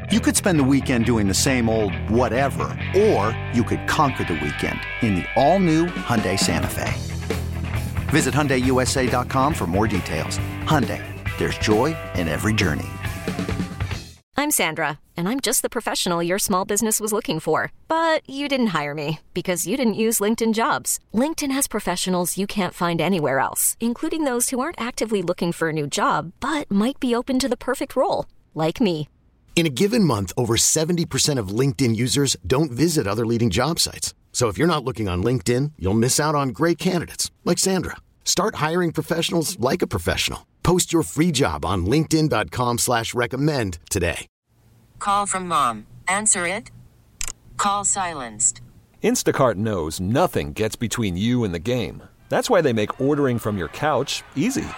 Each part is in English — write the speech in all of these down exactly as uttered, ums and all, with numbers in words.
You could spend the weekend doing the same old whatever, or you could conquer the weekend in the all-new Hyundai Santa Fe. Visit Hyundai U S A dot com for more details. Hyundai, there's joy in every journey. I'm Sandra, and I'm just the professional your small business was looking for. But you didn't hire me because you didn't use LinkedIn Jobs. LinkedIn has professionals you can't find anywhere else, including those who aren't actively looking for a new job, but might be open to the perfect role, like me. In a given month, over seventy percent of LinkedIn users don't visit other leading job sites. So if you're not looking on LinkedIn, you'll miss out on great candidates like Sandra. Start hiring professionals like a professional. Post your free job on linkedin dot com slash recommend today. Call from mom. Answer it. Call silenced. Instacart knows nothing gets between you and the game. That's why they make ordering from your couch easy.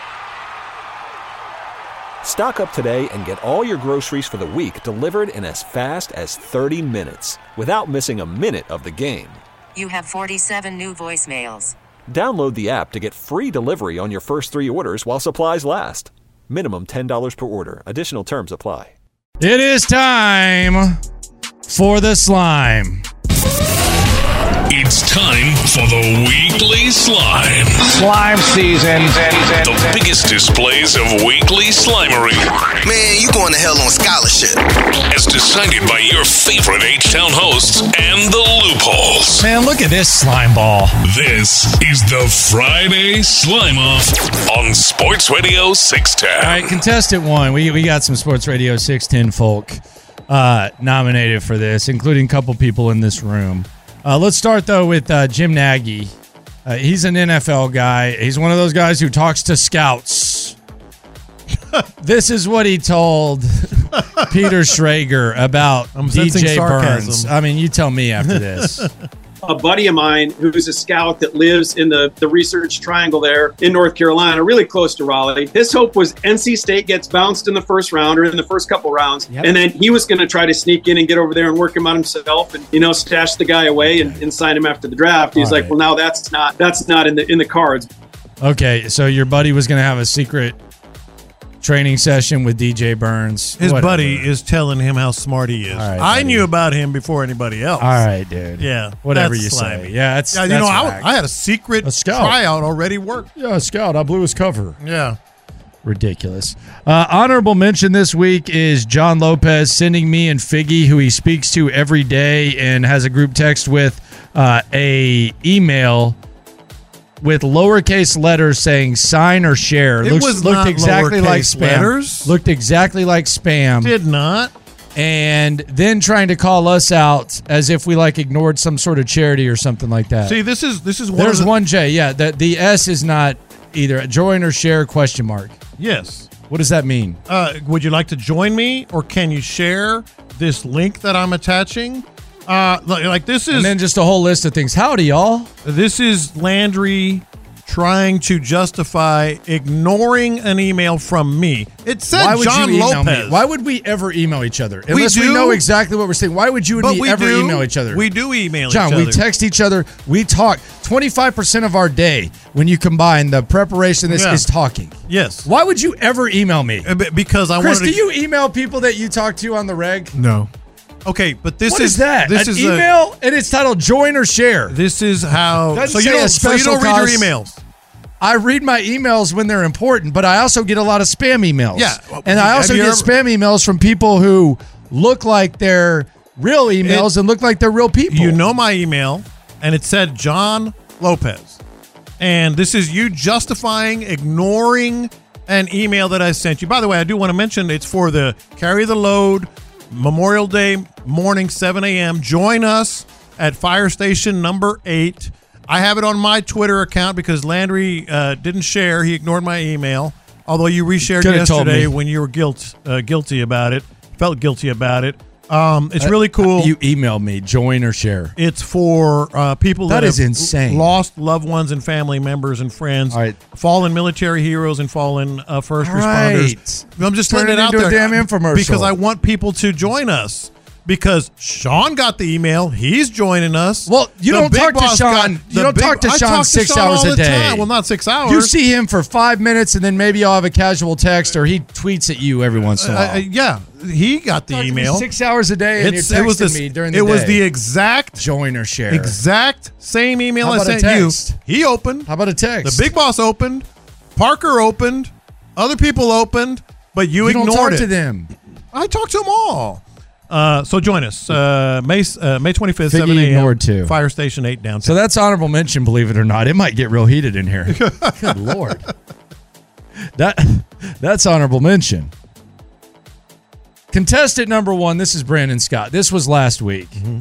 Stock up today and get all your groceries for the week delivered in as fast as thirty minutes without missing a minute of the game. You have forty-seven new voicemails. Download the app to get free delivery on your first three orders while supplies last. Minimum ten dollars per order. Additional terms apply. It is time for the slime. It's time for the weekly slime. Slime season. The biggest displays of weekly slimery. Man, you going to hell on scholarship. As decided by your favorite H-Town hosts and the loopholes. Man, look at this slime ball. This is the Friday Slime Off on Sports Radio six ten. All right, contestant one. We we got some Sports Radio six ten folk uh, nominated for this, including a couple people in this room. Uh, let's start, though, with uh, Jim Nagy. Uh, he's an N F L guy. He's one of those guys who talks to scouts. This is what he told Peter Schrager about I'm D J sarcasm. Burns. I mean, you tell me after this. A buddy of mine who's a scout that lives in the, the Research Triangle there in North Carolina, really close to Raleigh. His hope was N C State gets bounced in the first round or in the first couple rounds. Yep. And then he was going to try to sneak in and get over there and work him out himself and, you know, stash the guy away and, and sign him after the draft. He's All like, right. well, now that's not that's not in the in the cards. Okay, so your buddy was going to have a secret training session with D J Burns. His Whatever. buddy is telling him how smart he is. Right, I buddy. knew about him before anybody else. All right, dude. Yeah. Whatever that's you slimy. say. Yeah, that's yeah, you that's know, I, whack. I had a secret A scout. tryout already worked. Yeah, a scout. I blew his cover. Yeah. Ridiculous. Uh, honorable mention this week is John Lopez sending me and Figgy, who he speaks to every day and has a group text with, uh, a email with lowercase letters saying sign or share. It Looks, was looked not exactly like lowercase spam. letters. Looked exactly like spam. Did not. And then trying to call us out as if we like ignored some sort of charity or something like that. See, this is this is one There's of the, one J. Yeah, the, the S is not either join or share question mark. Yes. What does that mean? Uh, would you like to join me, or can you share this link that I'm attaching? Uh, like, like this is, And then just a whole list of things. Howdy, y'all. this is Landry trying to justify ignoring an email from me. It said Why would John you email Lopez. me? Why would we ever email each other? Unless we, do. know exactly what we're saying. Why would you and But me we ever do. email each other? We do email John, each other. we text each other. We talk. twenty-five percent of our day, when you combine the preparation, this Yeah. is talking. Yes. Why would you ever email me? Uh, b- Because I Chris, wanted do to. you email people that you talk to on the reg? No. Okay, but this What is, is that? This An is a- email, and it's titled join or share. this is how. Doesn't So you say a don't. So you special don't read your cause. emails. I read my emails when they're important, but I also get a lot of spam emails. Yeah. And I Have also you get ever- spam emails from people who look like they're real emails It- and look like they're real people. You know my email, and it said John Lopez. And this is you justifying ignoring an email that I sent you. By the way, I do want to mention it's for the Carry the Load Memorial Day morning, seven a.m. Join us at Fire Station number eight. I have it on my Twitter account because Landry uh, didn't share. He ignored my email, although you reshared Could've told yesterday me. when you were guilt, uh, guilty about it, felt guilty about it. Um, it's really cool. You emailed me, join or share. It's for uh, people that, That is have insane. lost loved ones and family members and friends, All right. fallen military heroes and fallen uh, first All responders. right. I'm just Turn putting it it out into there a damn infomercial. because I want people to join us. because Sean got the email. He's joining us. Well, you The don't big talk to boss Sean. got- You the don't big- talk to I Sean talk to six Sean hours all a the day. time. Well, not six hours. You see him for five minutes, and then maybe I'll have a casual text, or he tweets at you every once in a Uh, while. uh, yeah, he got the Talk to me email. six hours a day, and It's- you're it was texting the, me during the It day. was the exact join or share. exact same email How I about a sent you. text? He opened. How about a text? The big boss opened. Parker opened. Other people opened, but you, You don't ignored talk it. to them. I talked to them all. Uh, so join us uh, May uh, May twenty-fifth, Figure seven you a.m. ignored too. Fire Station eight downtown. So that's honorable mention, believe it or not. It might get real heated in here. Good Lord. That That's honorable mention. Contestant number one, this is Brandon Scott. This was last week. Mm-hmm.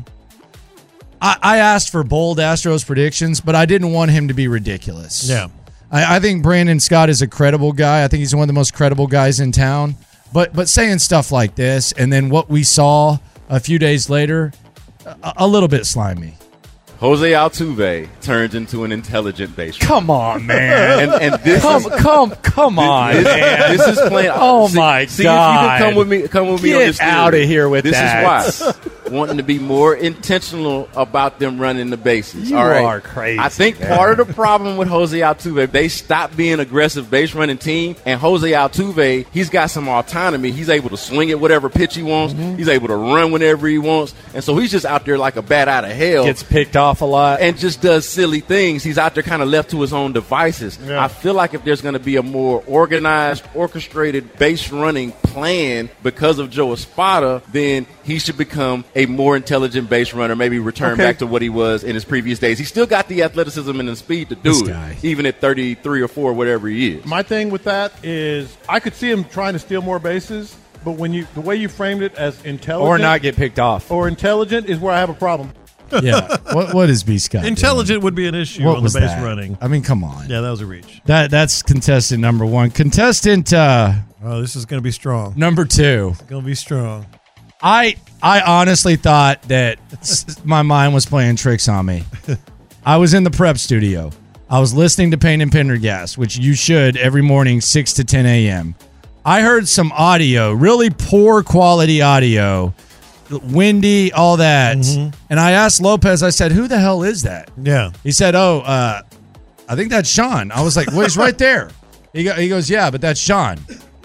I, I asked for bold Astros predictions, but I didn't want him to be ridiculous. Yeah. I, I think Brandon Scott is a credible guy. I think he's one of the most credible guys in town. But but saying stuff like this, and then what we saw a few days later, a, a little bit slimy. Jose Altuve turns into an intelligent baseman. Come on, man. and, and this come, is, come, come on, this, man. This is playing. Oh see, my see God! If you can come with me, come with me Get on this. out of here with this that. This is why. Wanting to be more intentional about them running the bases. You All right? are crazy. I think man. part of the problem with Jose Altuve, they stopped being aggressive base running team, and Jose Altuve, he's got some autonomy. He's able to swing at whatever pitch he wants. Mm-hmm. He's able to run whenever he wants, and so he's just out there like a bat out of hell. Gets picked off a lot and just does silly things. He's out there kind of left to his own devices. Yeah. I feel like if there's going to be a more organized, orchestrated base running plan because of Joe Espada, then he should become a more intelligent base runner, maybe return Okay. back to what he was in his previous days. He's still got the athleticism and the speed to do This it, guy. even at thirty-three or four, whatever he is. My thing with that is I could see him trying to steal more bases, but when you the way you framed it as intelligent or not get picked off. or intelligent is where I have a problem. Yeah. What What is B. Scott? Intelligent would be an issue What on was the base that? running. I mean, come on. Yeah, that was a reach. That That's contestant number one. Contestant uh, Oh, this is going to be strong. number two. Going to be strong. I I honestly thought that s- my mind was playing tricks on me. I was in the prep studio. I was listening to Payne and Pendergast, which you should every morning, six to ten a.m. I heard some audio, really poor quality audio, windy, all that. Mm-hmm. And I asked Lopez, I said, who the hell is that? Yeah. He said, oh, uh, I think that's Sean. I was like, well, he's right there. He, go, he goes, yeah, but that's Sean.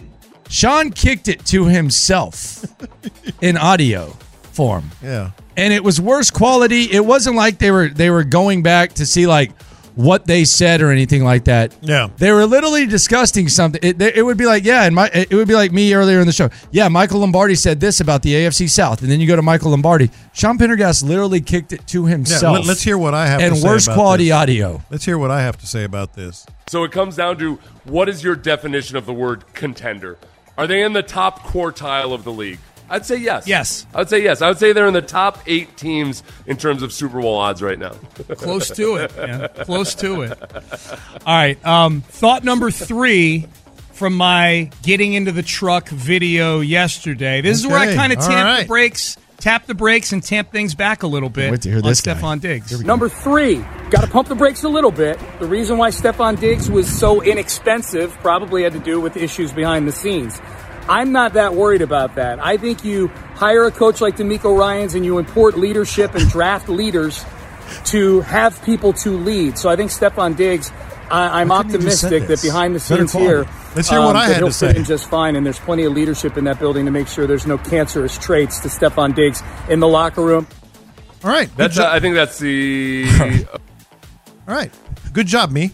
Sean kicked it to himself in audio form. Yeah. And it was worse quality. It wasn't like they were they were going back to see like what they said or anything like that. Yeah. They were literally discussing something. It, it would be like, yeah, and my it would be like me earlier in the show. Yeah, Michael Lombardi said this about the A F C South, and then you go to Michael Lombardi. Sean Pendergast literally kicked it to Yeah, himself. let, let's hear what I have and to say worse about quality this. audio. Let's hear what I have to say about this. So it comes down to what is your definition of the word contender? Are they in the top quartile of the league? I'd say yes. Yes. I would say yes. I would say they're in the top eight teams in terms of Super Bowl odds right now. Close to it, man. Close to it. All right. Um, thought number three from my getting into the truck video yesterday. This is where I Okay. kind of All tamp right. the brakes, tap the brakes, and tamp things back a little bit. Wait to hear on this guy. Stephon Diggs. Number three, got to pump the brakes a little bit. The reason why Stephon Diggs was so inexpensive probably had to do with issues behind the scenes. I'm not that worried about that. I think you hire a coach like DeMeco Ryans and you import leadership and draft leaders to have people to lead. So I think Stephon Diggs, I, I'm Why couldn't you just optimistic say that this? behind the Better scenes quality. here, Let's hear what I that had he'll to fit say. in just fine, and there's plenty of leadership in that building to make sure there's no cancerous traits to Stephon Diggs in the locker room. All right. Good That's jo- uh, I think that's the All right. Good job, me.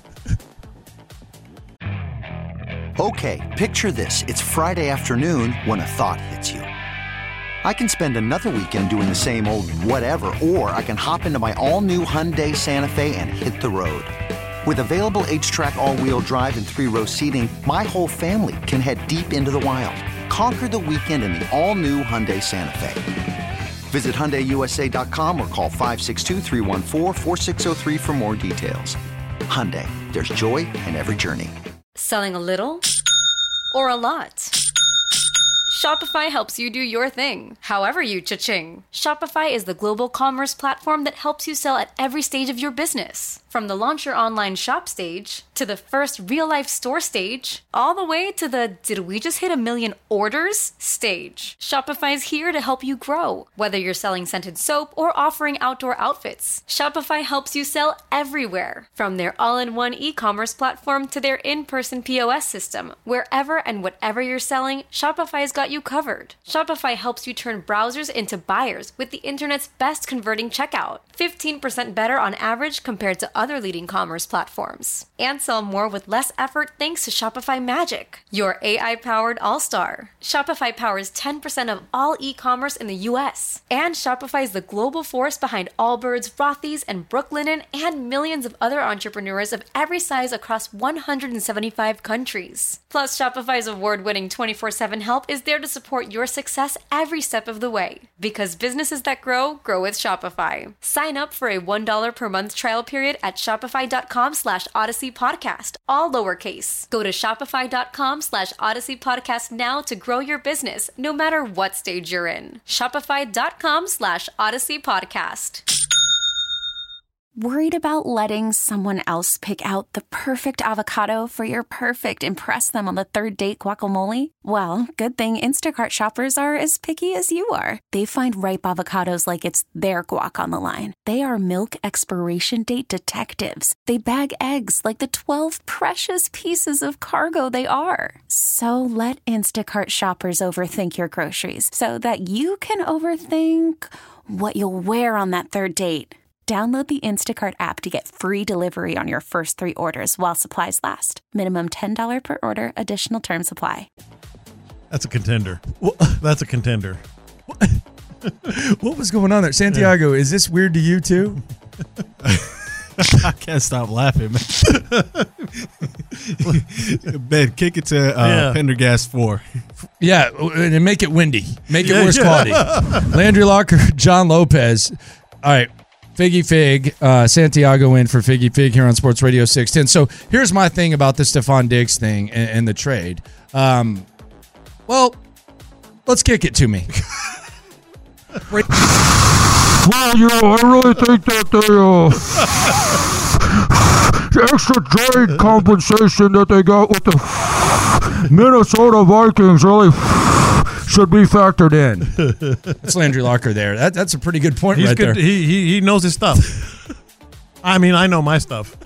Okay, picture this. It's Friday afternoon when a thought hits you. I can spend another weekend doing the same old whatever, or I can hop into my all-new Hyundai Santa Fe and hit the road. With available H-Track all-wheel drive and three-row seating, my whole family can head deep into the wild. Conquer the weekend in the all-new Hyundai Santa Fe. Visit Hyundai U S A dot com or call five six two, three one four, four six zero three for more details. Hyundai, there's joy in every journey. Selling a little or a lot? Shopify helps you do your thing, however you cha-ching. Shopify is the global commerce platform that helps you sell at every stage of your business. From the launch your online shop stage, to the first real-life store stage, all the way to the did we just hit a million orders stage. Shopify's here to help you grow. Whether you're selling scented soap or offering outdoor outfits, Shopify helps you sell everywhere. From their all-in-one e-commerce platform to their in-person P O S system, wherever and whatever you're selling, Shopify's got you covered. Shopify helps you turn browsers into buyers with the internet's best converting checkout. fifteen percent better on average compared to other leading commerce platforms. And sell more with less effort thanks to Shopify Magic, your A I-powered all-star. Shopify powers ten percent of all e-commerce in the U S. And Shopify is the global force behind Allbirds, Rothy's, and Brooklinen, and millions of other entrepreneurs of every size across one hundred seventy-five countries. Plus, Shopify's award-winning twenty-four seven help is there to support your success every step of the way. Because businesses that grow, grow with Shopify. Sign up for a one dollar per month trial period at shopify.com slash Odyssey Podcast, all lowercase. Go to shopify.com slash Odyssey Podcast now to grow your business, no matter what stage you're in. Shopify.com slash Odyssey Podcast. Worried about letting someone else pick out the perfect avocado for your perfect impress them on the third date guacamole? Well, good thing Instacart shoppers are as picky as you are. They find ripe avocados like it's their guac on the line. They are milk expiration date detectives. They bag eggs like the twelve precious pieces of cargo they are. So let Instacart shoppers overthink your groceries so that you can overthink what you'll wear on that third date. Download the Instacart app to get free delivery on your first three orders while supplies last. Minimum ten dollars per order. Additional terms apply. That's a contender. That's a contender. What was going on there? Santiago, yeah. Is this weird to you too? I can't stop laughing, man. Ben, kick it to uh, yeah. Pendergast four. Yeah, and make it windy. Make it yeah, worse yeah. quality. Landry Locker, John Lopez. All right. Figgy Fig, uh, Santiago in for Figgy Fig here on Sports Radio six ten. So here's my thing about the Stephon Diggs thing and, and the trade. Um, well, let's kick it to me. Well, you know, I really think that they, uh, the extra trade compensation that they got with the Minnesota Vikings really should be factored in. That's Landry Locker there. That, that's a pretty good point He's right good. there. He, he he knows his stuff. I mean, I know my stuff.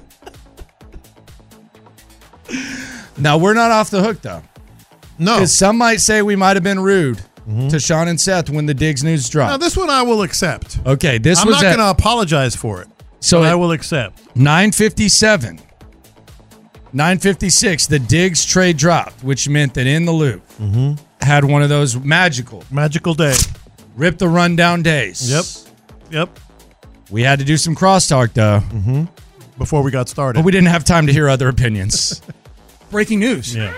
Now, we're not off the hook, though. No. Because some might say we might have been rude mm-hmm. to Sean and Seth when the Diggs news dropped. Now, this one I will accept. Okay, this I'm was not at- going to apologize for it. So I will accept. nine fifty-seven, nine fifty-six, the Diggs trade dropped, which meant that In the Loop mm-hmm. had one of those magical, magical day, rip the rundown days. Yep, yep. We had to do some crosstalk though, mm-hmm. before we got started, but we didn't have time to hear other opinions. Breaking news. Yeah.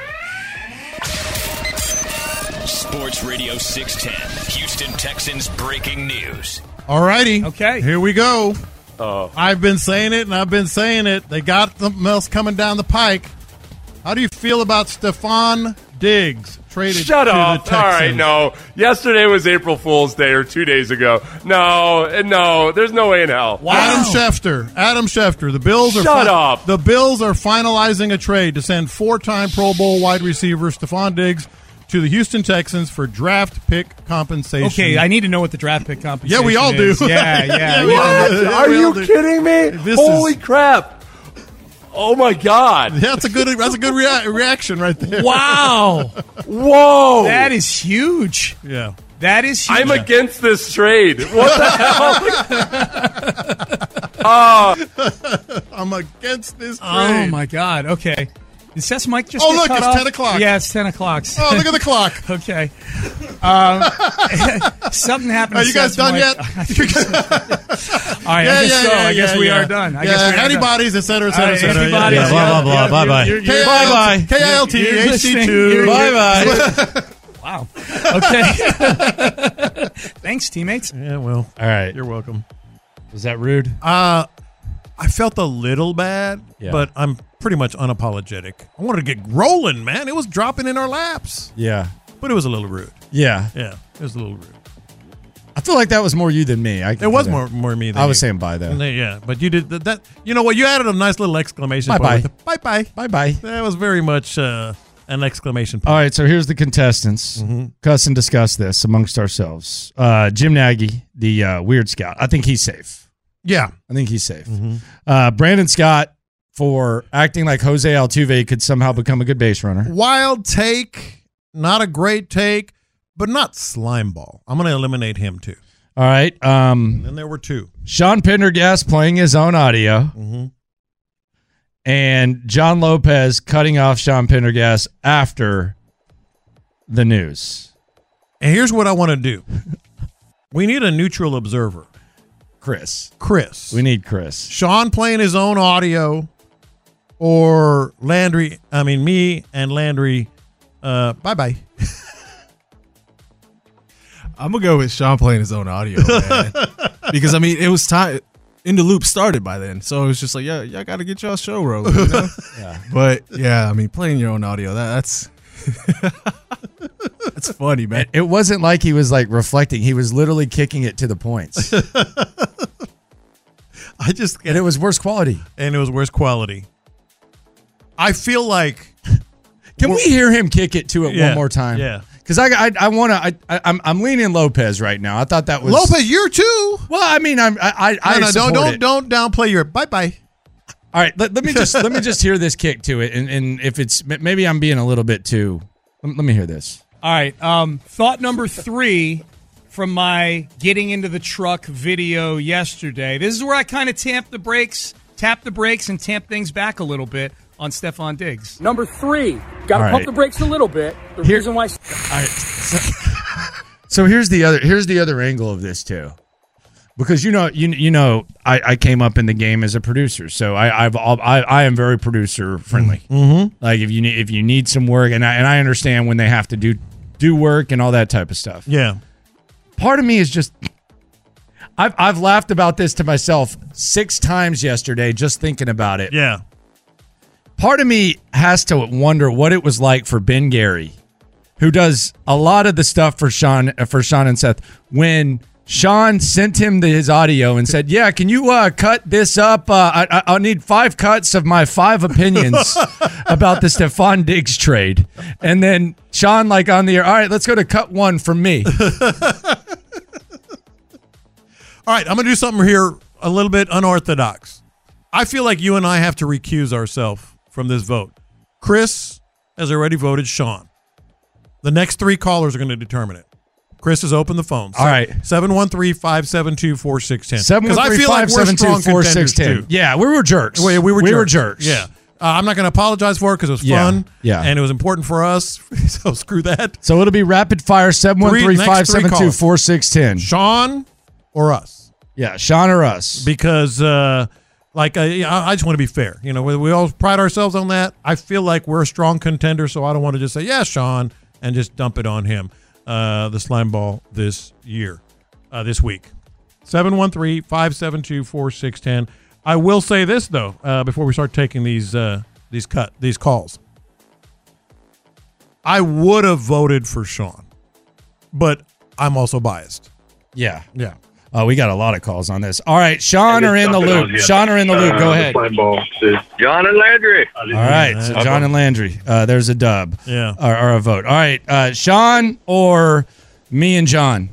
Sports Radio six ten, Houston Texans breaking news. All righty. Okay. Here we go. Oh. I've been saying it and I've been saying it. They got something else coming down the pike. How do you feel about Stephon Diggs traded Shut to up. the Texans? All right, no. Yesterday was April Fool's Day or two days ago. No, no, there's no way in hell. Wow. Adam Schefter. Adam Schefter. The Bills are Shut fi- up. The Bills are finalizing a trade to send four-time Pro Bowl wide receiver Stephon Diggs to the Houston Texans for draft pick compensation. Okay, I need to know what the draft pick compensation Yeah, we all is. do. Yeah, yeah. yeah, What? yeah, Are you kidding me? This Holy is, crap. Oh, my God. That's a good That's a good rea- reaction right there. Wow. Whoa. That is huge. Yeah. That is huge. I'm against this trade. What the hell? uh, I'm against this trade. Oh, my God. Okay. Is Seth's mic just Oh, get look, cut it's off? ten o'clock. Yeah, it's ten o'clock. Oh, look at the clock. Okay. Um, something happened Are to you guys Seth's done mic. yet? All right, yeah, I guess yeah, so. yeah, I guess yeah, we yeah. are done. I yeah, guess we are antibodies, et cetera, et cetera, et cetera. Antibodies, Yeah, blah, blah, blah, bye-bye. Bye-bye. K I L T H C two. Bye-bye. Wow. Okay. Thanks, teammates. Yeah, well. All right. You're welcome. Was that rude? Uh, I felt a little bad, Yeah. but I'm pretty much unapologetic. I wanted to get rolling, man. It was dropping in our laps. Yeah. but it was a little rude. Yeah. Yeah, it was a little rude. I feel like that was more you than me. I It was more more me than I was you. saying bye though. And they- yeah, but you did that, that. You know what? You added a nice little exclamation Bye point. bye. with the Bye bye. Bye bye. That was very much uh, an exclamation point. All right, so here's the contestants. Mm-hmm. Cuss and discuss this amongst ourselves. Uh, Jim Nagy, the uh, weird scout. I think he's safe. Yeah. I think he's safe. Uh, Brandon Scott for acting like Jose Altuve could somehow become a good base runner. Wild take, not a great take, but not slime ball. I'm going to eliminate him too. All right. Um, And there were two. Sean Pendergast playing his own audio. Mm-hmm. And John Lopez cutting off Sean Pendergast after the news. And here's what I want to do. We need a neutral observer. Chris. Chris. We need Chris. Sean playing his own audio or Landry, I mean me and Landry, uh, bye-bye. I'm going to go with Sean playing his own audio, man. Because, I mean, it was time. In the Loop started by then. So it was just like, yeah, y'all got to get y'all show rolling. You know? Yeah. But, yeah, I mean, playing your own audio, that, that's that's funny, man. It wasn't like he was like reflecting. He was literally kicking it to the points. I just and it was worse quality. And it was worse quality. I feel like. Can we hear him kick it to it Yeah, one more time? yeah. Because I I, I want to. I, I I'm I'm leaning Lopez right now. I thought that was Lopez, you're too. Well, I mean, I'm I I, No, I no, support don't, it. don't, don't downplay your bye-bye. All right, let, let me just let me just hear this kick to it, and, and if it's maybe I'm being a little bit too. Let, let me hear this. All right. Um, thought number three from my getting into the truck video yesterday. This is where I kind of tamp the brakes, tap the brakes, and tamp things back a little bit on Stephon Diggs. Number three, got to All pump right. the brakes a little bit. The Here- reason why. All right. So, so here's the other here's the other angle of this too, because you know you you know I, I came up in the game as a producer, so I I've all, I I am very producer friendly. Mm-hmm. Like if you need if you need some work, and I and I understand when they have to do do work and all that type of stuff. Yeah. Part of me is just I've I've laughed about this to myself six times yesterday just thinking about it. Yeah. Part of me has to wonder what it was like for Ben Gary, who does a lot of the stuff for Sean for Sean and Seth, when Sean sent him the, his audio and said, "Yeah, can you uh, cut this up? Uh, I, I, I'll need five cuts of my five opinions about the Stephon Diggs trade." And then Sean, like on the air, "All right, let's go to cut one from me." All right, I'm going to do something here a little bit unorthodox. I feel like you and I have to recuse ourselves from this vote. Chris has already voted Sean. The next three callers are going to determine it. Chris has opened the phones. All right. seven one three, five seven two, four six one zero. seven one three, five seven two, four six one zero. Yeah, we were jerks. We, we were we jerks. were jerks. Yeah. Uh, I'm not going to apologize for it because it was Yeah, fun. yeah. And it was important for us. So screw that. So it'll be rapid fire seven one three, five seven two, four six one zero. Sean or us? Yeah, Sean or us. Because, uh, like, uh, I I just want to be fair. You know, we, we all pride ourselves on that. I feel like we're a strong contender, so I don't want to just say, yeah, Sean, and just dump it on him. Uh, the slime ball this year, uh, this week. seven one three, five seven two, four six one zero. I will say this, though, uh, before we start taking these uh, these cut these calls. I would have voted for Sean, but I'm also biased. Yeah. Yeah. Uh, we got a lot of calls on this. All right, Sean are in the loop. Sean are in the loop. Go ahead. John and Landry. All right, so John and Landry. Uh, there's a dub. Yeah. Or, or a vote. All right, uh, Sean or me and John?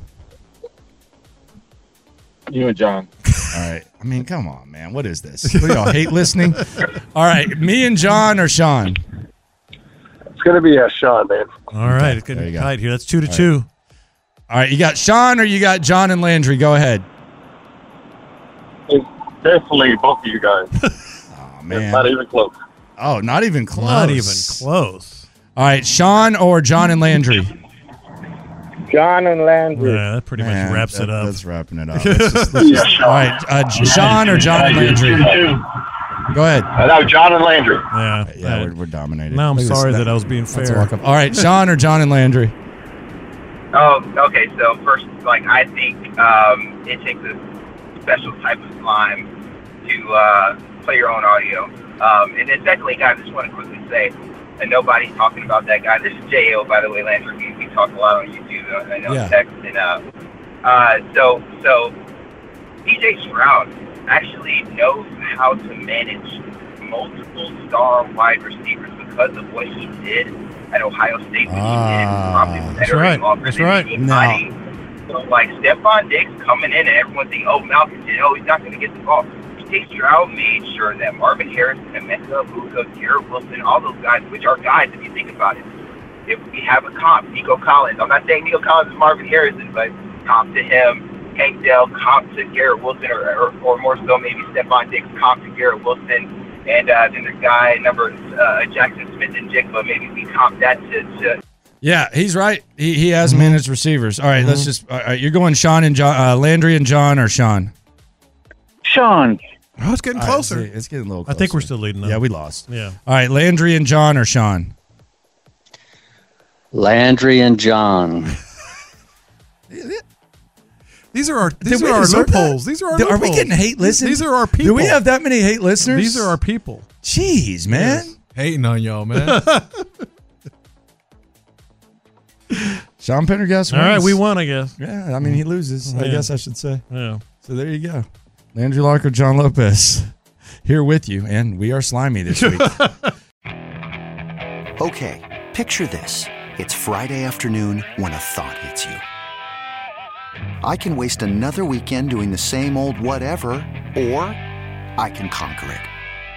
You and John. All right. I mean, come on, man. What is this? What, y'all hate listening? All right, me and John or Sean? It's going to be a Sean, man. All right, it's getting tight here. That's two to All right. two. All right, you got Sean or you got John and Landry? Go ahead. It's definitely both of you guys. Oh, man. It's not even close. Oh, not even close. Not even close. All right, Sean or John and Landry? John and Landry. Yeah, that pretty much Man, wraps that- it up. That's wrapping it up. Let's just- let's just- all right, uh, J- Sean or John and Landry? Go ahead. Uh, no, John and Landry. Yeah, Yeah, we're, we're dominated. Now I'm Look at this. sorry that I was being That's a fair. walk-up. All right, Sean or John and Landry? Oh, okay. So first, like I think um, it takes a special type of slime to uh, play your own audio. Um, and then secondly, guys, I just want to quickly say, and nobody's talking about that guy. This is J O, by the way, Landry. We, we talk a lot on YouTube. Uh, I know Yeah. text and uh, uh, so so D J Stroud actually knows how to manage multiple star wide receivers because of what he did at Ohio State. When Ah, he did probably that's better right. and longer That's than right. anybody. So, like, Stephon Diggs coming in and everyone thinking, oh, Malcolm did, oh, he's not going to get the ball. D J Stroud made sure that Marvin Harrison, Emeka, Luka, Garrett Wilson, all those guys, which are guys, if you think about it. If we have a comp, Nico Collins, I'm not saying Nico Collins is Marvin Harrison, but comp to him, Hank Dell, comp to Garrett Wilson, or, or, or more so maybe Stephon Diggs, comp to Garrett Wilson. And uh, then the guy, number uh, Jackson Smith and Jigba, maybe we comp that to, to Yeah, he's right. He he has managed receivers. All right, let's just. All right, you're going Sean and John, uh, Landry and John, or Sean? Sean. Oh, it's getting All right, closer. see, it's getting a little I closer. think we're still leading. Yeah, we lost. Yeah. All right, Landry and John, or Sean? Landry and John. These are our these Did we are our deserve loopholes. that? These are our Are we loopholes. getting hate listens? These are our people. Do we have that many hate listeners? These are our people. Jeez, man. Yes. Hating on y'all, man. Sean Pendergast wins. All right, we won, I guess. Yeah, I mean, he loses, I Yeah. guess I should say. Yeah. So there you go. Landry Locker, John Lopez, here with you, and we are slimy this week. Okay, picture this. It's Friday afternoon when a thought hits you. I can waste another weekend doing the same old whatever, or I can conquer it.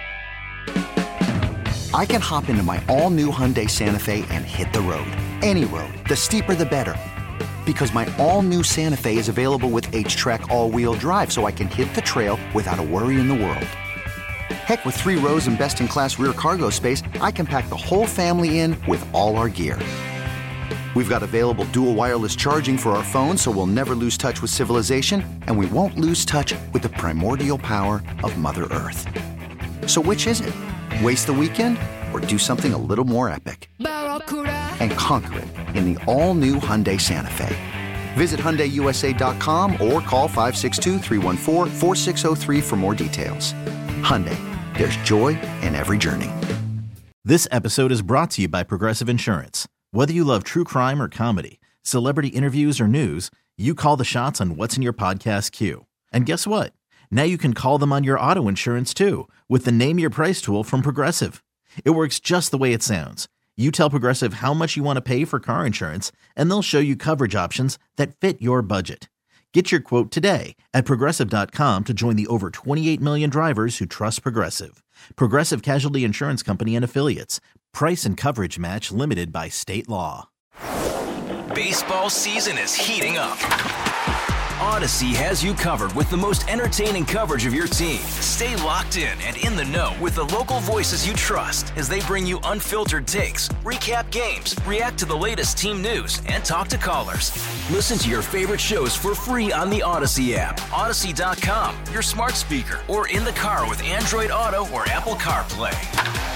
I can hop into my all-new Hyundai Santa Fe and hit the road. Any road. The steeper, the better. Because my all-new Santa Fe is available with H-Track all-wheel drive, so I can hit the trail without a worry in the world. Heck, with three rows and best-in-class rear cargo space, I can pack the whole family in with all our gear. We've got available dual wireless charging for our phones, so we'll never lose touch with civilization, and we won't lose touch with the primordial power of Mother Earth. So which is it? Waste the weekend or do something a little more epic? And conquer it in the all-new Hyundai Santa Fe. Visit Hyundai U S A dot com or call five six two, three one four, four six zero three for more details. Hyundai, there's joy in every journey. This episode is brought to you by Progressive Insurance. Whether you love true crime or comedy, celebrity interviews or news, you call the shots on what's in your podcast queue. And guess what? Now you can call them on your auto insurance too with the Name Your Price tool from Progressive. It works just the way it sounds. You tell Progressive how much you want to pay for car insurance, and they'll show you coverage options that fit your budget. Get your quote today at Progressive dot com to join the over twenty-eight million drivers who trust Progressive. Progressive Casualty Insurance Company and Affiliates. Price and coverage match limited by state law. Baseball season is heating up. Odyssey has you covered with the most entertaining coverage of your team. Stay locked in and in the know with the local voices you trust as they bring you unfiltered takes, recap games, react to the latest team news, and talk to callers. Listen to your favorite shows for free on the Odyssey app, Odyssey dot com, your smart speaker, or in the car with Android Auto or Apple CarPlay.